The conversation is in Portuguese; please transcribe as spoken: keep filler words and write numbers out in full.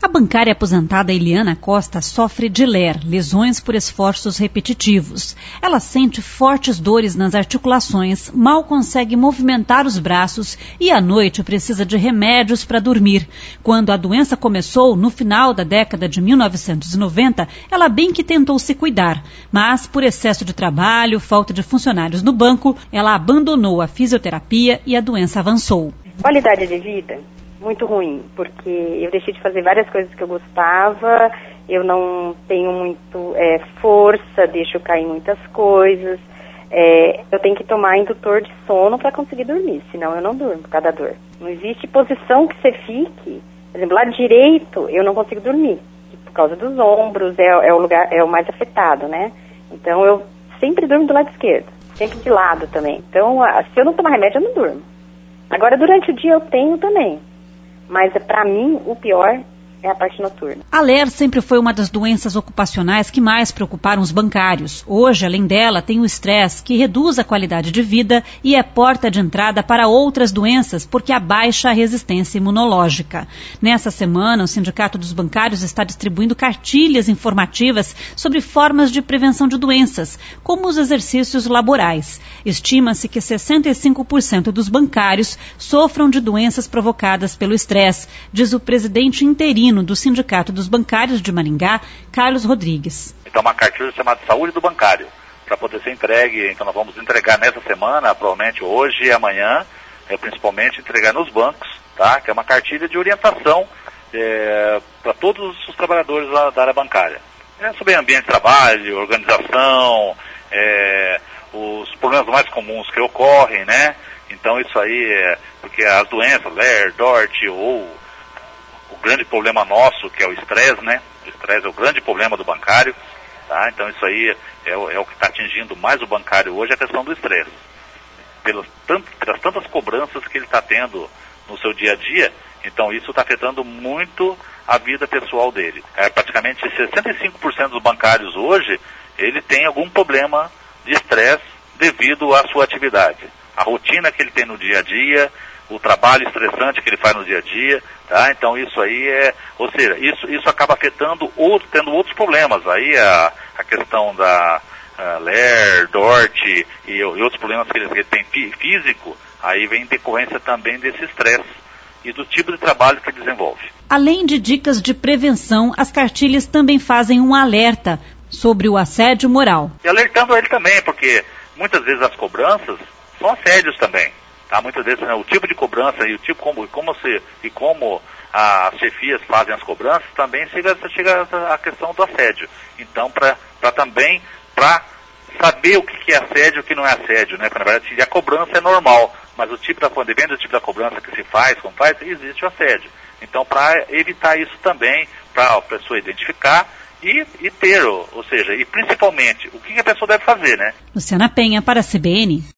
A bancária aposentada Eliana Costa sofre de L E R, lesões por esforços repetitivos. Ela sente fortes dores nas articulações, mal consegue movimentar os braços e à noite precisa de remédios para dormir. Quando a doença começou, no final da década de mil novecentos e noventa, ela bem que tentou se cuidar, mas por excesso de trabalho, falta de funcionários no banco, ela abandonou a fisioterapia e a doença avançou. Qualidade de vida? Muito ruim, porque eu deixei de fazer várias coisas que eu gostava, eu não tenho muito é, força, deixo cair muitas coisas, é, eu tenho que tomar indutor de sono para conseguir dormir, senão eu não durmo por causa da dor. Não existe posição que você fique, por exemplo, lado direito eu não consigo dormir, por causa dos ombros, é, é o lugar, é o mais afetado, né? Então eu sempre durmo do lado esquerdo, sempre de lado também. Então, se eu não tomar remédio, eu não durmo. Agora, durante o dia eu tenho também. Mas, para mim, o pior é a parte noturna. A L E R sempre foi uma das doenças ocupacionais que mais preocuparam os bancários. Hoje, além dela, tem o estresse, que reduz a qualidade de vida e é porta de entrada para outras doenças, porque abaixa a resistência imunológica. Nessa semana, o Sindicato dos Bancários está distribuindo cartilhas informativas sobre formas de prevenção de doenças, como os exercícios laborais. Estima-se que sessenta e cinco por cento dos bancários sofram de doenças provocadas pelo estresse, diz o presidente interino do Sindicato dos Bancários de Maringá, Carlos Rodrigues. Então, uma cartilha chamada Saúde do Bancário, para poder ser entregue. Então, nós vamos entregar nessa semana, provavelmente hoje e amanhã, é, principalmente entregar nos bancos, tá? Que é uma cartilha de orientação é, para todos os trabalhadores da, da área bancária. É sobre ambiente de trabalho, organização, é, os problemas mais comuns que ocorrem, né? Então, isso aí é porque as doenças, L E R, D O R T ou o grande problema nosso, que é o estresse, né? O estresse é o grande problema do bancário, tá? Então isso aí é, o, é o que está atingindo mais o bancário hoje, a questão do estresse. Pelas, tant, pelas tantas cobranças que ele está tendo no seu dia a dia, então isso está afetando muito a vida pessoal dele. É, praticamente sessenta e cinco por cento dos bancários hoje, ele tem algum problema de estresse devido à sua atividade. A rotina que ele tem no dia a dia, o trabalho estressante que ele faz no dia a dia, tá? Então isso aí é, ou seja, isso, isso acaba afetando, outro, tendo outros problemas, aí a, a questão da a L E R, D O R T e, e outros problemas que ele, que ele tem físico, aí vem em decorrência também desse estresse e do tipo de trabalho que ele desenvolve. Além de dicas de prevenção, as cartilhas também fazem um alerta sobre o assédio moral. E alertando ele também, porque muitas vezes as cobranças são assédios também. Tá, muitas vezes, né, o tipo de cobrança e o tipo como, como se, e como as chefias fazem as cobranças, também chega, chega a questão do assédio. Então, para também, para saber o que é assédio e o que não é assédio, né? Porque, na verdade, a cobrança é normal, mas o tipo da, depende do tipo da cobrança que se faz, como faz, existe o assédio. Então, para evitar isso também, para a pessoa identificar e, e ter, ou seja, e principalmente, o que a pessoa deve fazer, né? Luciana Penha, para a C B N.